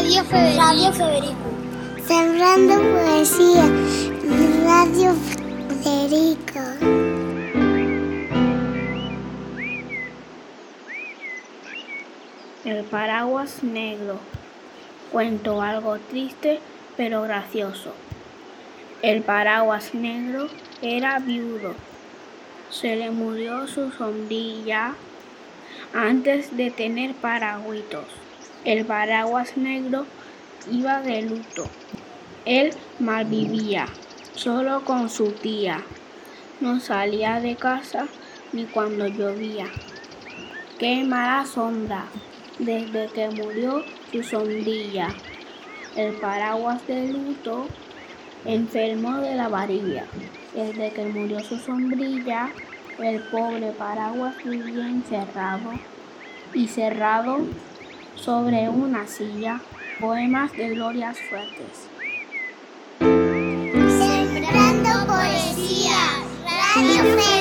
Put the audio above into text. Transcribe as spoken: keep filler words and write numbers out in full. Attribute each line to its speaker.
Speaker 1: Radio Federico.
Speaker 2: Radio Federico. Sembrando poesía. Radio Federico.
Speaker 3: El paraguas negro. Cuento algo triste pero gracioso. El paraguas negro era viudo. Se le murió su sombrilla antes de tener paragüitos. El paraguas negro iba de luto. Él malvivía, solo con su tía. No salía de casa ni cuando llovía. ¡Qué mala sombra! Desde que murió su sombrilla. El paraguas de luto enfermó de la varilla. Desde que murió su sombrilla, el pobre paraguas vivía encerrado y cerrado sobre una silla. Poemas de Glorias Fuertes.
Speaker 2: Sembrando poesía. Radio Federico.